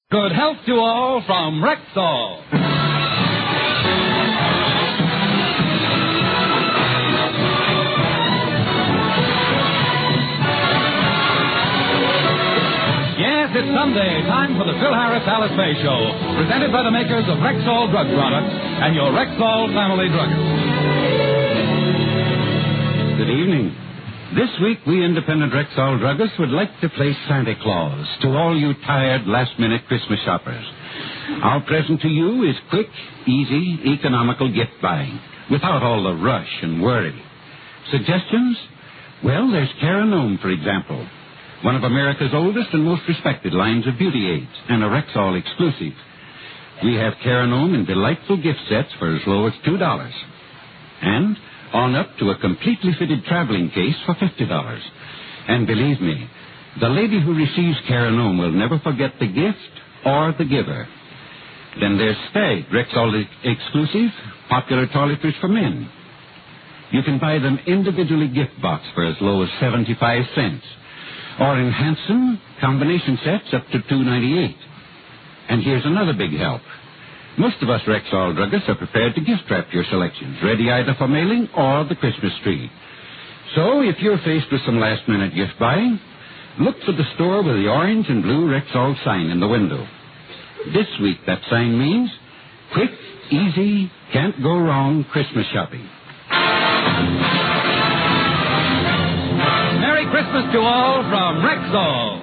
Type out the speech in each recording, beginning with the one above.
Good health to all from Rexall. Yes, it's Sunday. Time for the Phil Harris Alice Faye Show, presented by the makers of Rexall Drug Products and your Rexall family druggist. Good evening. This week, we independent Rexall druggists would like to play Santa Claus to all you tired last-minute Christmas shoppers. Our present to you is quick, easy, economical gift buying, without all the rush and worry. Suggestions? Well, there's Caranome, for example, one of America's oldest and most respected lines of beauty aids, and a Rexall exclusive. We have Caranome in delightful gift sets for as low as $2. And on up to a completely fitted traveling case for $50. And believe me, the lady who receives Caranome will never forget the gift or the giver. Then there's Stag, Rexall exclusive, popular toiletries for men. You can buy them individually gift box for as low as 75 cents. Or in handsome combination sets up to $2.98. And here's another big help. Most of us Rexall druggists are prepared to gift wrap your selections, ready either for mailing or the Christmas tree. So if you're faced with some last-minute gift buying, look for the store with the orange and blue Rexall sign in the window. This week, that sign means quick, easy, can't go wrong Christmas shopping. Merry Christmas to all from Rexall.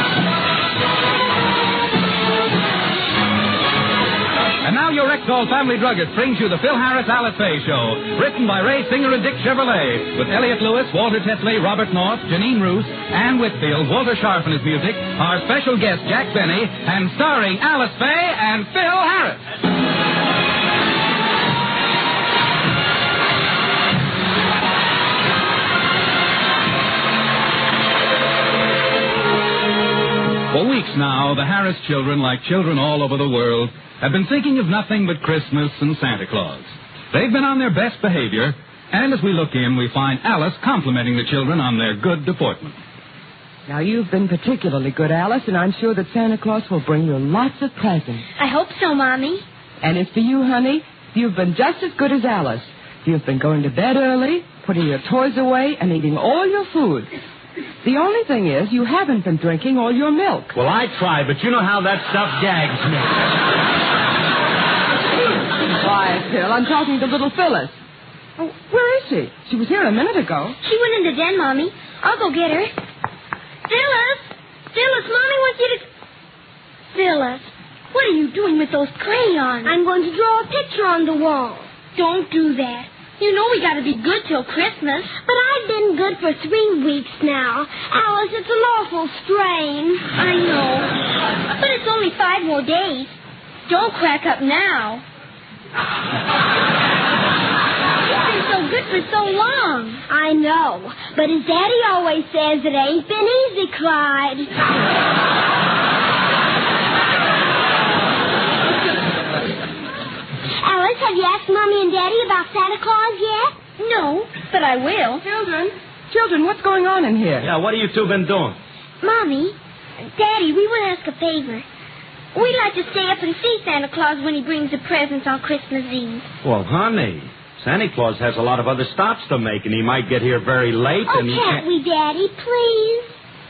And now your Rexall family druggist brings you the Phil Harris Alice Faye Show, written by Ray Singer and Dick Chevrolet, with Elliot Lewis, Walter Tetley, Robert North, Janine Roos, Ann Whitfield, Walter Sharp and his music, our special guest Jack Benny, and starring Alice Faye and Phil Harris. For weeks now, the Harris children, like children all over the world, have been thinking of nothing but Christmas and Santa Claus. They've been on their best behavior, and as we look in, we find Alice complimenting the children on their good deportment. Now, you've been particularly good, Alice, and I'm sure that Santa Claus will bring you lots of presents. I hope so, Mommy. And as for you, honey, you've been just as good as Alice. You've been going to bed early, putting your toys away, and eating all your food. The only thing is, you haven't been drinking all your milk. Well, I tried, but you know how that stuff gags me. Why, Phil, I'm talking to little Phyllis. Oh, where is she? She was here a minute ago. She went in the den, Mommy. I'll go get her. Phyllis! Phyllis, Mommy wants you to... Phyllis, what are you doing with those crayons? I'm going to draw a picture on the wall. Don't do that. You know we got to be good till Christmas. But I've been good for 3 weeks now. Alice, it's an awful strain. I know. But it's only 5 more days. Don't crack up now. You've been so good for so long. I know. But as Daddy always says, it ain't been easy, Clyde. Alice, have you asked Mommy and Daddy about Santa Claus yet? No, but I will. Children, what's going on in here? Yeah, what have you two been doing? Mommy, Daddy, we want to ask a favor. We'd like to stay up and see Santa Claus when he brings the presents on Christmas Eve. Well, honey, Santa Claus has a lot of other stops to make, and he might get here very late. Oh, and can't we, Daddy, please?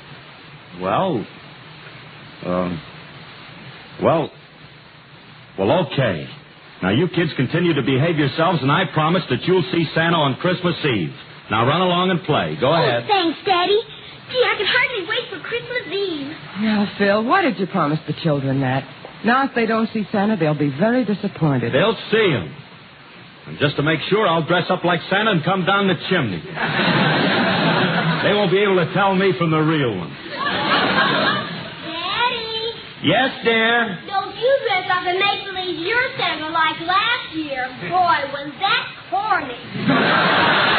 Well, okay. Now, you kids continue to behave yourselves, and I promise that you'll see Santa on Christmas Eve. Now, run along and play. Go ahead. Oh, thanks, Daddy. Gee, I can hardly wait for Christmas Eve. Now, Phil, why did you promise the children that? Now, if they don't see Santa, they'll be very disappointed. They'll see him. And just to make sure, I'll dress up like Santa and come down the chimney. They won't be able to tell me from the real one. Daddy! Yes, dear? Don't you dress up and make believe you're Santa like last year. Boy, was that corny.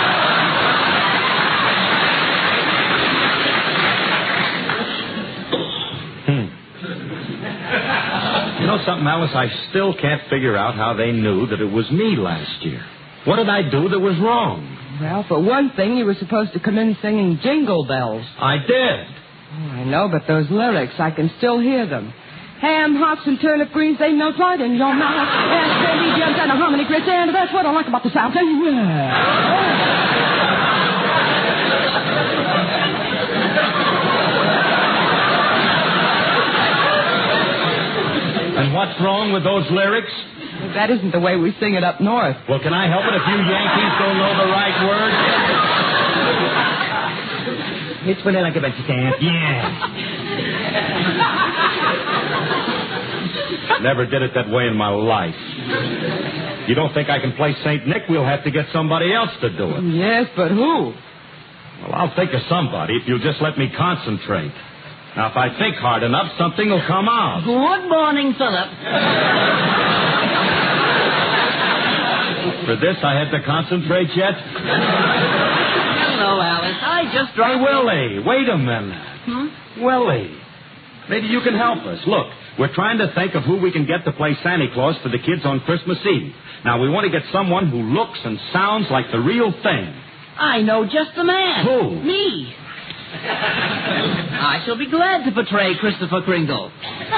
You know something, Alice? I still can't figure out how they knew that it was me last year. What did I do that was wrong? Well, for one thing, you were supposed to come in singing Jingle Bells. I did. Oh, I know, but those lyrics, I can still hear them. Ham, hocks, and turnip greens, they melt right in your mouth. And candy jams and a hominy grits, and that's what I like about the South. And what's wrong with those lyrics? That isn't the way we sing it up north. Well, can I help it if you Yankees don't know the right words? It's vanilla que Yeah. Never did it that way in my life. You don't think I can play St. Nick? We'll have to get somebody else to do it. Yes, but who? Well, I'll think of somebody if you'll just let me concentrate. Now, if I think hard enough, something will come out. Good morning, Philip. For this, I had to concentrate yet? Hello, Alice. I just Hey, Willie, wait a minute. Willie, maybe you can help us. Look, we're trying to think of who we can get to play Santa Claus for the kids on Christmas Eve. Now, we want to get someone who looks and sounds like the real thing. I know just the man. Who? Me. I shall be glad to portray Christopher Kringle.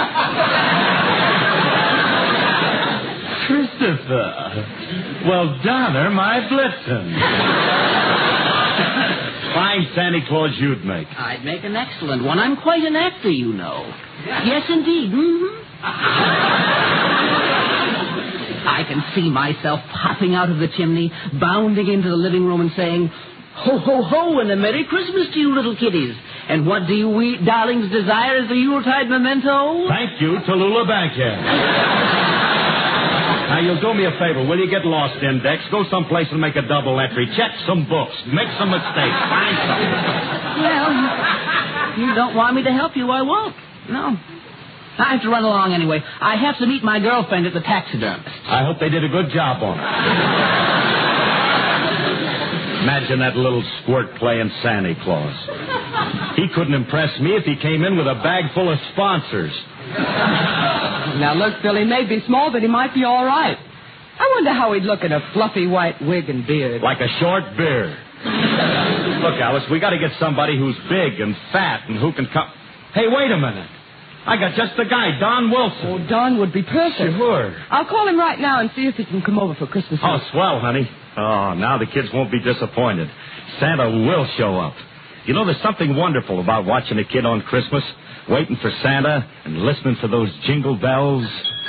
Christopher. Well, Donner, my Blitzen. Fine Santa Claus you'd make. I'd make an excellent one. I'm quite an actor, you know. Yes, indeed. I can see myself popping out of the chimney, bounding into the living room and saying, ho, ho, ho, and a Merry Christmas to you, little kiddies. And what do you darlings desire as the Yuletide memento? Thank you, Tallulah Bankhead. Now, you'll do me a favor. Will you get lost, Index? Go someplace and make a double entry. Check some books. Make some mistakes. Find something. Well, you don't want me to help you, I won't. No. I have to run along anyway. I have to meet my girlfriend at the taxidermist. I hope they did a good job on it. Imagine that little squirt playing Santa Claus. He couldn't impress me if he came in with a bag full of sponsors. Now, look, Phil, he may be small, but he might be all right. I wonder how he'd look in a fluffy white wig and beard. Like a short beard. Look, Alice, we got to get somebody who's big and fat and who can come... Hey, wait a minute. I got just the guy, Don Wilson. Oh, Don would be perfect. Sure. I'll call him right now and see if he can come over for Christmas Eve. Oh, swell, honey. Oh, now the kids won't be disappointed. Santa will show up. You know, there's something wonderful about watching a kid on Christmas, waiting for Santa and listening for those jingle bells.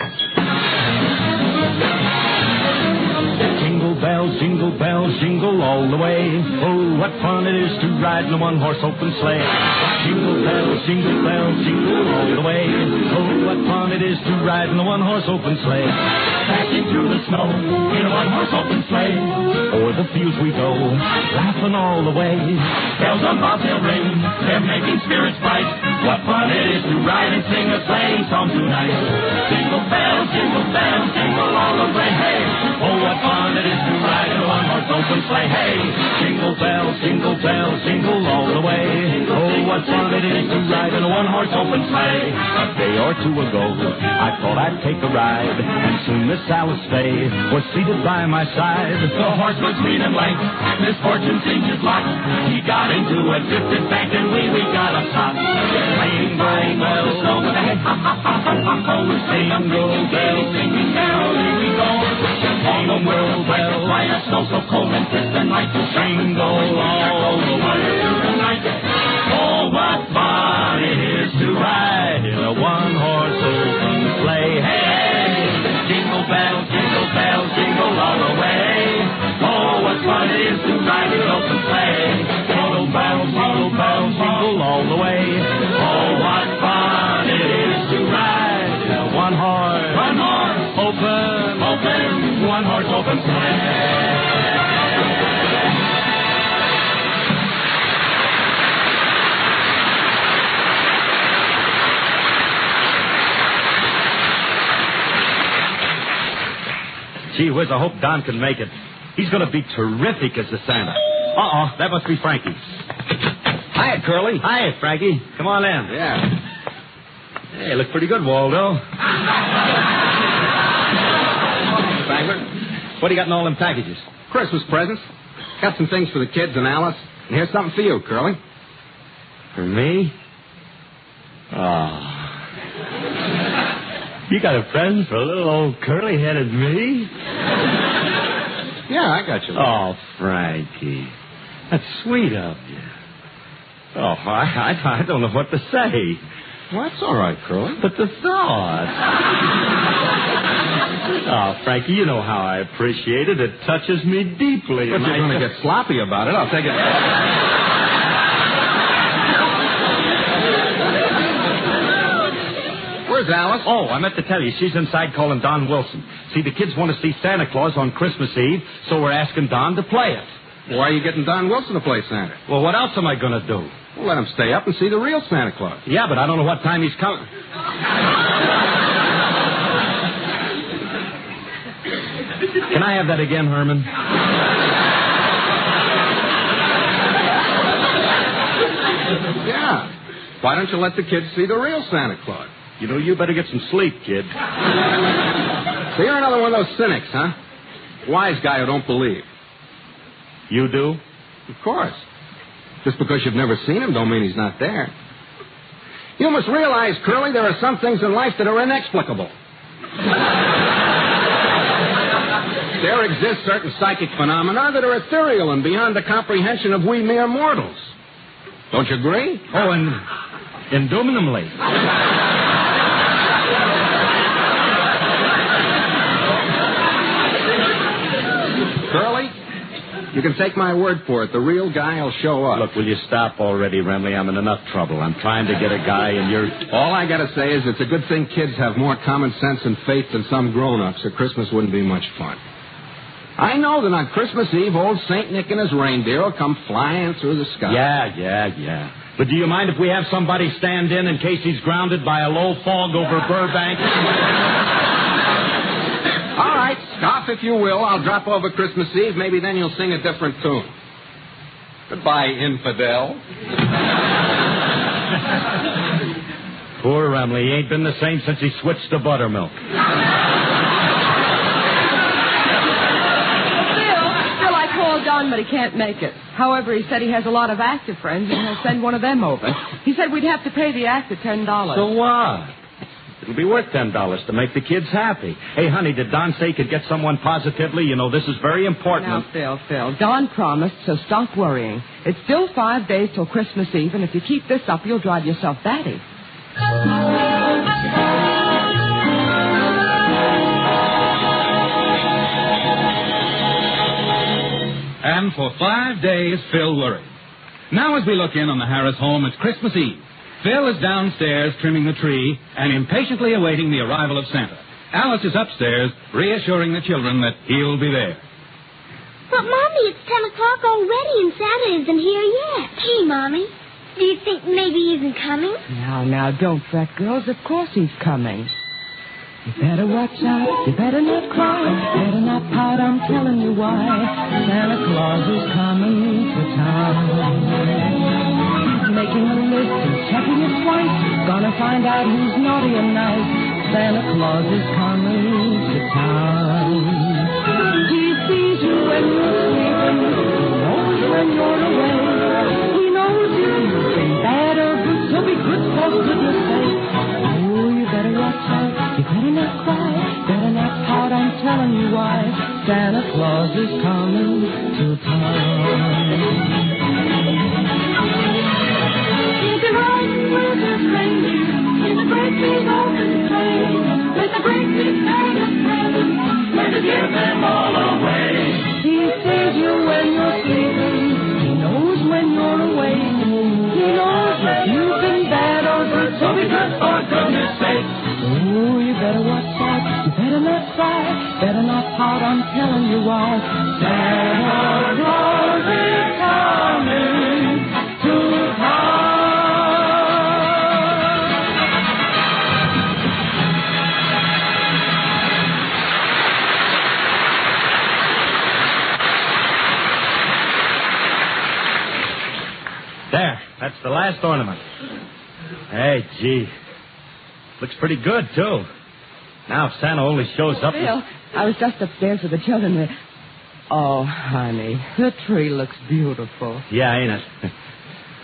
Jingle bells, jingle all the way. Oh, what fun it is to ride in a one-horse open sleigh. Jingle bells, jingle all the way. Oh, what fun it is to ride in a one-horse open sleigh. Dashing through the snow in a one-horse open sleigh. O'er the fields we go, laughing all the way. Bells on bobtail ring, they're making spirits bright. What fun it is to ride and sing a sleighing song tonight. Jingle bells, jingle all the way. Hey, oh, what fun it is to ride in a one-horse open sleigh. Hey, jingle bells, jingle all the way. Oh, what fun it is to ride in a one-horse open sleigh. A day or two ago, I thought I'd take a ride, and soon Miss Alice Faye was seated by my side. The horse was lean and lank, misfortune seemed his lot. He got into a drifted bank, and we got a stop. Playing bells, snowman, hey, ha, ha, ha, ha, ha, ha. Jingle bells, singing merrily we go. On the world, well, why the snow so cold and crisp and light to jingle all the way tonight. Oh, what fun it is to ride in a one-horse open sleigh. Hey, jingle bells, jingle all the way. Oh, what fun it is to ride in an open sleigh. Jingle bells, jingle all the way. Oh, what fun it is to ride in a one-horse open, one-horse open sleigh. Gee whiz, I hope Don can make it. He's going to be terrific as the Santa. Uh-oh, that must be Frankie. Hiya, Curly. Hiya, Frankie. Come on in. Yeah. Hey, look pretty good, Waldo. Spangler, What do you got in all them packages? Christmas presents. Got some things for the kids and Alice. And here's something for you, Curly. For me? Oh. You got a present for a little old curly-headed me? Yeah, I got you. Oh, Frankie. That's sweet of you. Oh, I don't know what to say. Well, that's all right, Curly. But the thought. Oh, Frankie, you know how I appreciate it. It touches me deeply. But you're going to get sloppy about it. I'll take it. Where's Alice? Oh, I meant to tell you, she's inside calling Don Wilson. See, the kids want to see Santa Claus on Christmas Eve, so we're asking Don to play it. Why are you getting Don Wilson to play Santa? Well, what else am I going to do? Well, let him stay up and see the real Santa Claus. Yeah, but I don't know what time he's coming. Can I have that again, Herman? Yeah. Why don't you let the kids see the real Santa Claus? You know, you better get some sleep, kid. So you're another one of those cynics, huh? Wise guy who don't believe. You do? Of course. Just because you've never seen him don't mean he's not there. You must realize, Curly, there are some things in life that are inexplicable. There exist certain psychic phenomena that are ethereal and beyond the comprehension of we mere mortals. Don't you agree? Oh, and indubitably. Curly, you can take my word for it. The real guy will show up. Look, will you stop already, Remley? I'm in enough trouble. I'm trying to get a guy, and you're... All I got to say is it's a good thing kids have more common sense and faith than some grown-ups, or Christmas wouldn't be much fun. I know that on Christmas Eve, old St. Nick and his reindeer will come flying through the sky. Yeah. But do you mind if we have somebody stand in case he's grounded by a low fog over Burbank? All right, scoff if you will. I'll drop over Christmas Eve. Maybe then you'll sing a different tune. Goodbye, infidel. Poor Remley. He ain't been the same since he switched to buttermilk. Still, I called Don, but he can't make it. However, he said he has a lot of active friends, and he'll send one of them over. He said we'd have to pay the actor $10. So what? It'll be worth $10 to make the kids happy. Hey, honey, did Don say he could get someone positively? You know, this is very important. Now, Phil, Don promised, so stop worrying. It's still 5 days till Christmas Eve, and if you keep this up, you'll drive yourself batty. And for 5 days, Phil worried. Now as we look in on the Harris home, it's Christmas Eve. Phil is downstairs trimming the tree and impatiently awaiting the arrival of Santa. Alice is upstairs, reassuring the children that he'll be there. But, Mommy, it's 10 o'clock already and Santa isn't here yet. Gee, Mommy, do you think maybe he isn't coming? Now, don't fret, girls. Of course he's coming. You better watch out. You better not cry. Better not pout. I'm telling you why. Santa Claus is coming to town. He's making a list and checking it twice. Gonna find out who's naughty and nice. Santa Claus is coming to town. He sees you when you're sleeping. He knows when you're away. He knows if you've been bad or good. So be good for goodness sake. Oh, you better watch out. You better not cry. Better not pout. I'm telling you why. Santa Claus is coming to town. He's riding with his reindeer in a great big open sleigh. With a great big bag of presents, ready to give them all away. He sees you when you're sleeping. He knows when you're awake. He knows if you've been bad or good. So be good for goodness sake. Oh, you better watch out. You better not cry. Better not pout. I'm telling you why. Santa Claus is coming to town. There, that's the last ornament. Hey, gee. Looks pretty good, too. Now, if Santa only shows up... Phil, I was just upstairs with the children. Oh, honey, the tree looks beautiful. Yeah, ain't it?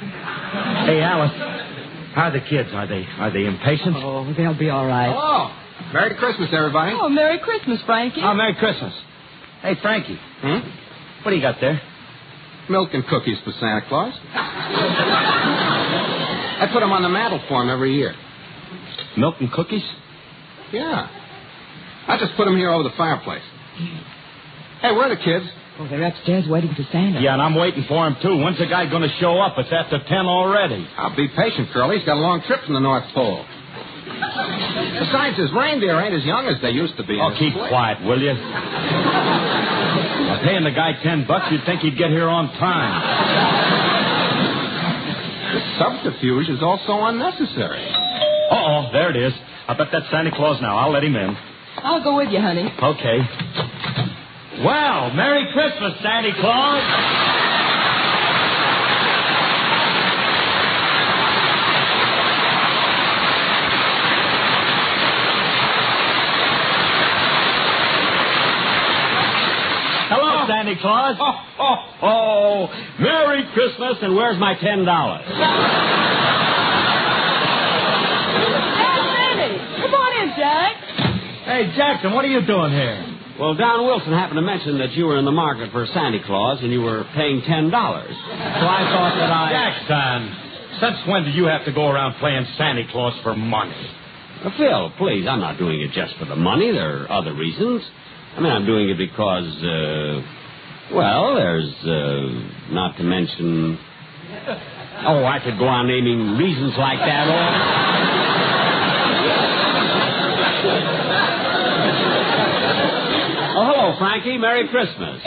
Hey, Alice, how are the kids? Are they impatient? Oh, they'll be all right. Hello. Merry Christmas, everybody. Oh, Merry Christmas, Frankie. Oh, Merry Christmas. Hey, Frankie. What do you got there? Milk and cookies for Santa Claus. I put them on the mantle for him every year. Milk and cookies? Yeah. I just put them here over the fireplace. Hey, where are the kids? Oh, they're upstairs waiting for Santa. Yeah, and I'm waiting for him, too. When's the guy going to show up? It's after 10 already. I'll be patient, Curly. He's got a long trip from the North Pole. Besides, his reindeer ain't as young as they used to be. Oh, keep quiet, will you? By paying the guy $10, you'd think he'd get here on time. This subterfuge is also unnecessary. Uh-oh, there it is. I bet that's Santa Claus now. I'll let him in. I'll go with you, honey. Okay. Well, Merry Christmas, Santa Claus. Hello, Santa Claus. Oh, Merry Christmas, and where's my $10? Come on in, Jack. Hey, Jackson, what are you doing here? Well, Don Wilson happened to mention that you were in the market for Santa Claus and you were paying $10. So I thought that Jackson, since when do you have to go around playing Santa Claus for money? Phil, please, I'm not doing it just for the money. There are other reasons. I mean, I'm doing it because, there's, not to mention... Oh, I could go on naming reasons like that all... Oh, hello, Frankie. Merry Christmas.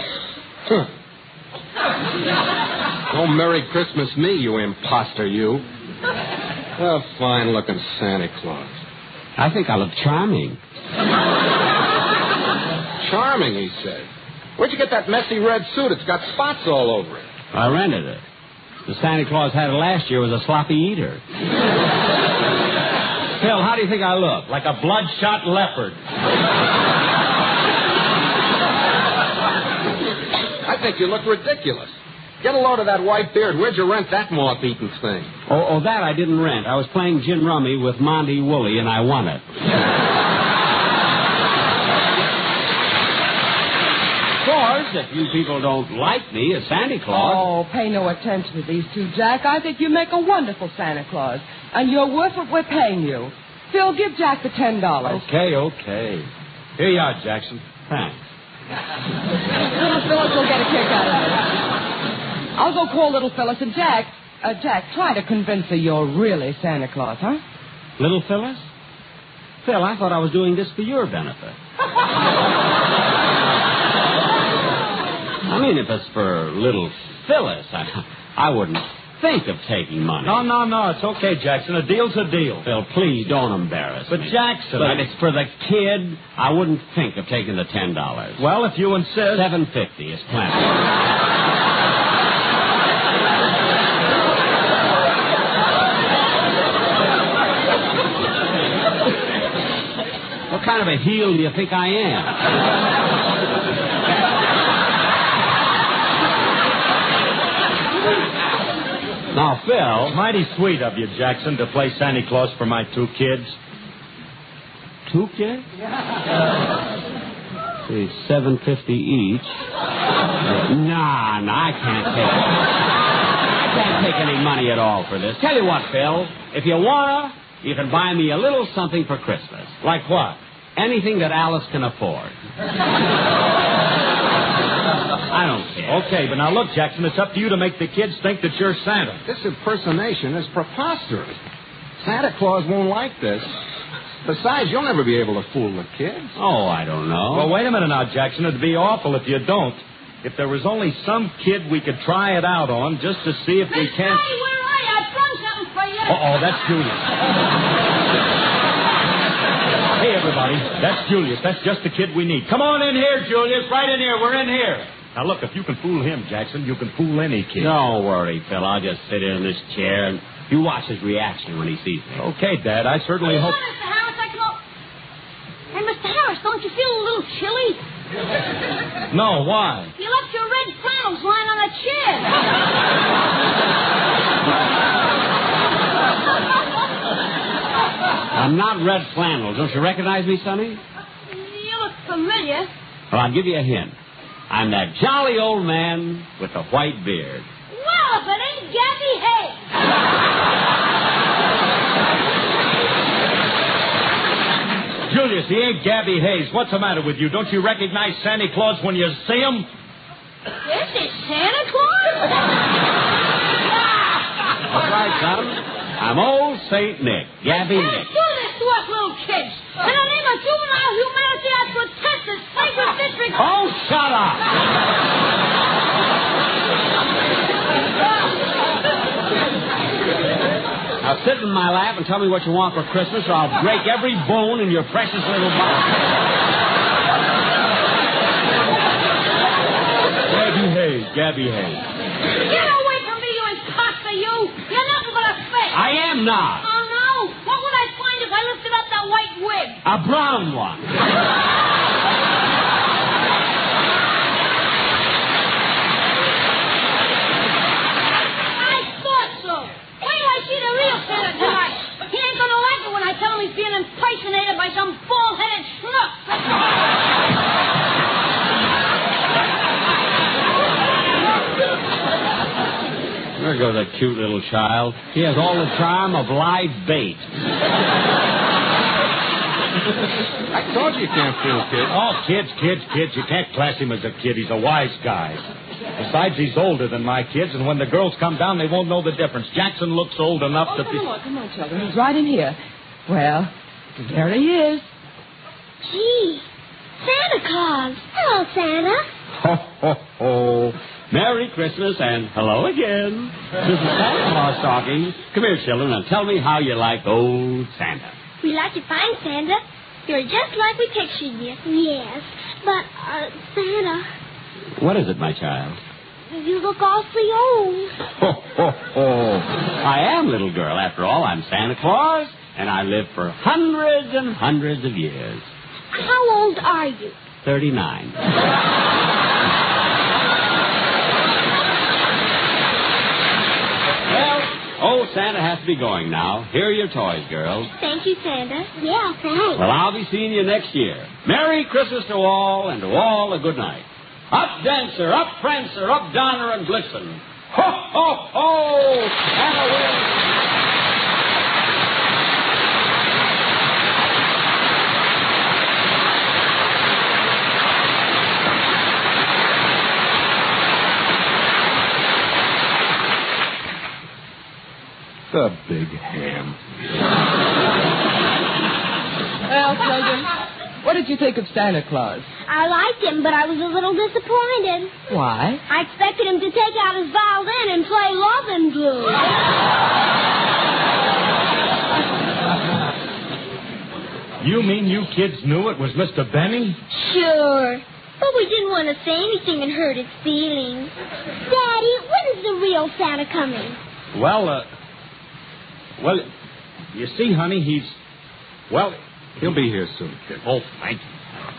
Oh, Merry Christmas me, you imposter, you. A fine-looking Santa Claus. I think I look charming. Charming, he said. Where'd you get that messy red suit? It's got spots all over it. I rented it. The Santa Claus had it last year was a sloppy eater. Phil, how do you think I look? Like a bloodshot leopard. I think you look ridiculous. Get a load of that white beard. Where'd you rent that moth-eaten thing? Oh, that I didn't rent. I was playing gin rummy with Monty Woolley, and I won it. Of course, if you people don't like me as Santa Claus... Oh, pay no attention to these two, Jack. I think you make a wonderful Santa Claus, and you're worth what we're paying you. Phil, give Jack the $10. Okay. Here you are, Jackson. Thanks. Little Phyllis will get a kick out of it. I'll go call Little Phyllis, and Jack, try to convince her you're really Santa Claus, huh? Little Phyllis? Phil, I thought I was doing this for your benefit. I mean, if it's for Little Phyllis, I wouldn't think of taking money. No, it's okay, Jackson. A deal's a deal. Phil, please don't embarrass me. But Jackson... But it's for the kid. I wouldn't think of taking the $10. Well, if you insist... $7.50 is plenty. What kind of a heel do you think I am? Now, Phil... Mighty sweet of you, Jackson, to play Santa Claus for my two kids. Two kids? See, $7.50 each. Nah, I can't take it. I can't take any money at all for this. Tell you what, Phil, if you wanna, you can buy me a little something for Christmas. Like what? Anything that Alice can afford. I don't care. Okay, but now look, Jackson, it's up to you to make the kids think that you're Santa. This impersonation is preposterous. Santa Claus won't like this. Besides, you'll never be able to fool the kids. Oh, I don't know. Well, wait a minute now, Jackson. It'd be awful if you don't. If there was only some kid we could try it out on just to see if we can't... Hey, where are you? I've done something for you. Uh-oh, that's Julius. Hey, everybody, that's Julius. That's just the kid we need. Come on in here, Julius. Right in here. We're in here. Now, look, if you can fool him, Jackson, you can fool any kid. Don't worry, Phil. I'll just sit in this chair and you watch his reaction when he sees me. Okay, Dad. I certainly hope... Mr. Harris, Hey, Mr. Harris, don't you feel a little chilly? No, why? You left your red flannels lying on a chair. I'm not Red Flannel. Don't you recognize me, Sonny? You look familiar. Well, I'll give you a hint. I'm that jolly old man with the white beard. Well, if it ain't Gabby Hayes. Julius, he ain't Gabby Hayes. What's the matter with you? Don't you recognize Santa Claus when you see him? This is Santa Claus? That's right, son. I'm old St. Nick, Gabby You Nick. can't do this to us little kids. In the name of juvenile humanity, I protest this flagrant disregard. Oh, shut up! Now sit in my lap and tell me what you want for Christmas, or I'll break every bone in your precious little body. Gabby Hayes. Get away from me, you imposter, you! You're nothing but a fake! I am not. Oh, no? What would I find if I lifted up that white wig? A brown one. I thought so. Wait till I see the real Santa tonight. He ain't gonna like it when I tell him he's being impersonated by some bald-headed schnook. There goes a cute little child. He has all the charm of live bait. I told you can't fool kids. Oh, kids. You can't class him as a kid. He's a wise guy. Besides, he's older than my kids, and when the girls come down, they won't know the difference. Jackson looks old enough to be... Come on, children. He's right in here. Well, there he is. Gee, Santa Claus. Hello, Santa. Ho, ho, ho. Merry Christmas and hello again. This is Santa Claus talking. Come here, children, and tell me how you like old Santa. We like you fine, Santa. You're just like we pictured you. Yes, but, Santa, What is it, my child? you look awfully old. Ho, ho, ho. I am, little girl. After all, I'm Santa Claus, and I lived for hundreds and hundreds of years. How old are you? 39. Old Santa has to be going now. Here are your toys, girls. Thank you, Santa. Yeah, thanks. Well, I'll be seeing you next year. Merry Christmas to all, and to all a good night. Up, Dancer, up, Prancer, up, Donner and Blitzen. Ho, ho, ho! Santa wins! The big ham. Well, children, what did you think of Santa Claus? I liked him, but I was a little disappointed. Why? I expected him to take out his violin and play Lovin' Blue. You mean you kids knew it was Mr. Benny? Sure. But we didn't want to say anything and hurt his feelings. Daddy, when is the real Santa coming? Well, you see, honey, He'll be here soon, kid. Oh, thank you.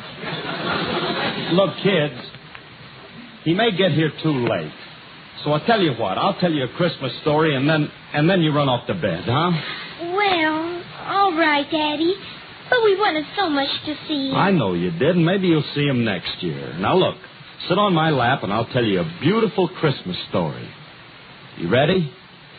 Look, kids, he may get here too late. So I'll tell you what. I'll tell you a Christmas story, and then you run off to bed, huh? Well, all right, Daddy. But we wanted so much to see him. I know you did, and maybe you'll see him next year. Now, look, sit on my lap, and I'll tell you a beautiful Christmas story. You ready?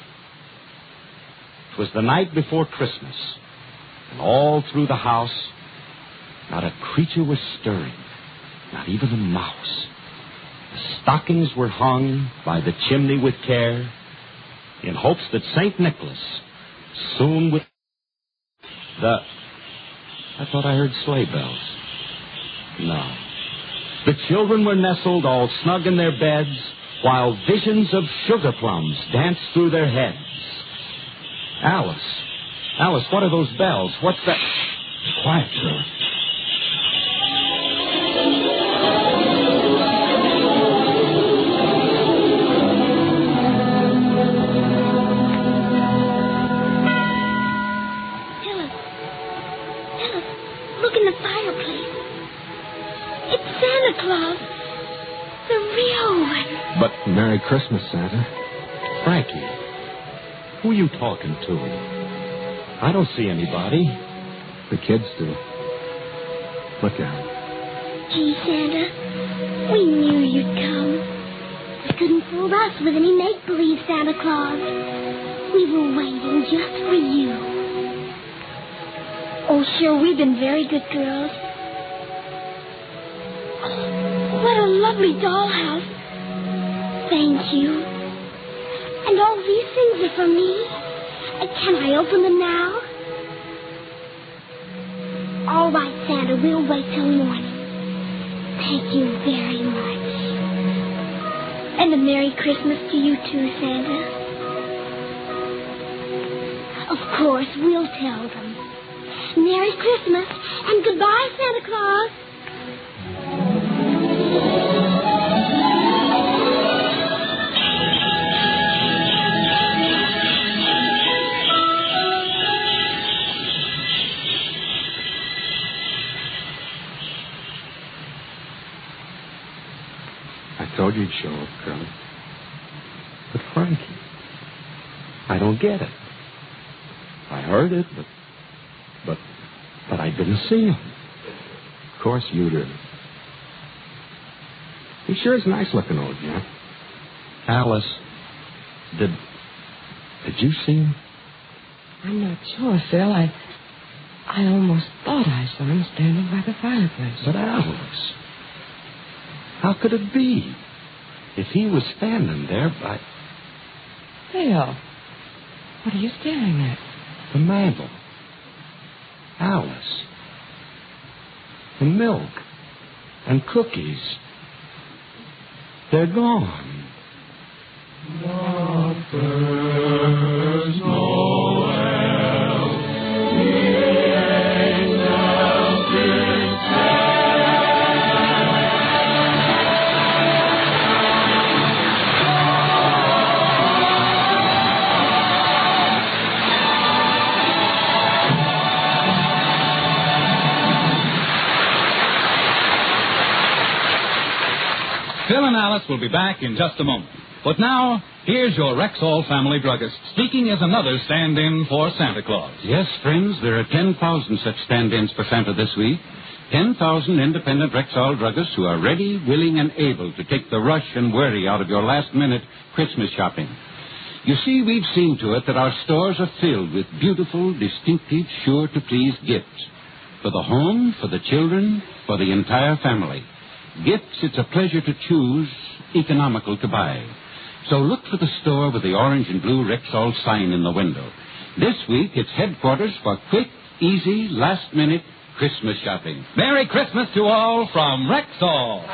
It was the night before Christmas, and all through the house, not a creature was stirring, not even a mouse. The stockings were hung by the chimney with care, in hopes that St. Nicholas soon would... I thought I heard sleigh bells. No. The children were nestled all snug in their beds, while visions of sugar plums danced through their heads. Alice, what are those bells? What's that? Quiet, children. Phyllis, look in the fireplace. It's Santa Claus. The real one. But Merry Christmas, Santa. Frankie, who are you talking to? I don't see anybody. The kids do. Look at them. Gee, Santa, we knew you'd come. You couldn't fool us with any make-believe Santa Claus. We were waiting just for you. Oh, sure, we've been very good girls. Oh, what a lovely dollhouse. Thank you. And all these things are for me. Can I open them now? All right, Santa, we'll wait till morning. Thank you very much. And a Merry Christmas to you too, Santa. Of course, we'll tell them. Merry Christmas and goodbye, Santa Claus. I told you he'd show up, Curly. But Frankie, I don't get it. I heard it, but I didn't see him. Of course you did. He sure is nice looking, old Jack. Alice, did you see him? I'm not sure, Phil. I almost thought I saw him standing by the fireplace. But Alice, how could it be? If he was standing there by... Phil, what are you staring at? The mantel. Alice. The milk. And cookies. They're gone. There's Noel. Phil and Alice will be back in just a moment. But now, here's your Rexall family druggist, speaking as another stand-in for Santa Claus. Yes, friends, there are 10,000 such stand-ins for Santa this week. 10,000 independent Rexall druggists who are ready, willing, and able to take the rush and worry out of your last-minute Christmas shopping. You see, we've seen to it that our stores are filled with beautiful, distinctive, sure-to-please gifts. For the home, for the children, for the entire family. Gifts it's a pleasure to choose, economical to buy. So look for the store with the orange and blue Rexall sign in the window. This week, it's headquarters for quick, easy, last-minute Christmas shopping. Merry Christmas to all from Rexall.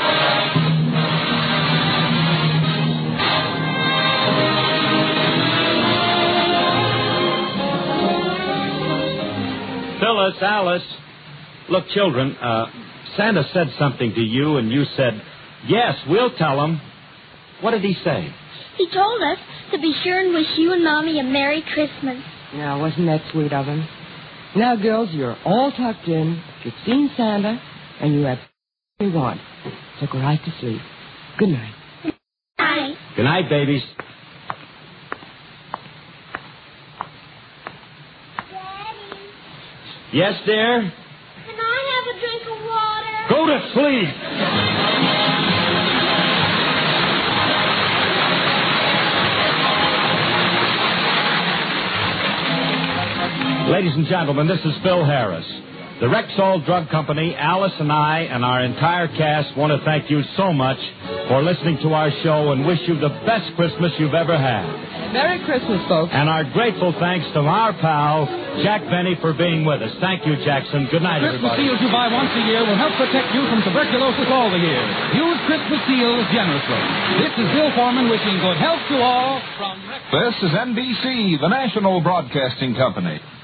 Phyllis, Alice. Look, children, Santa said something to you, and you said, yes, we'll tell him. What did he say? He told us to be sure and wish you and Mommy a Merry Christmas. Now, wasn't that sweet of him? Now, girls, you're all tucked in. You've seen Santa, and you have what you want. So go right to sleep. Good night. Bye. Good night, babies. Daddy, Yes, dear? can I have a drink of water? Go to sleep. Ladies and gentlemen, this is Phil Harris. The Rexall Drug Company, Alice and I, and our entire cast want to thank you so much for listening to our show and wish you the best Christmas you've ever had. Merry Christmas, folks. And our grateful thanks to our pal, Jack Benny, for being with us. Thank you, Jackson. Good night, Christmas everybody. seals you buy once a year will help protect you from tuberculosis all the year. Use Christmas seals generously. This is Bill Foreman wishing good health to all from Rexall. This is NBC, the national broadcasting company.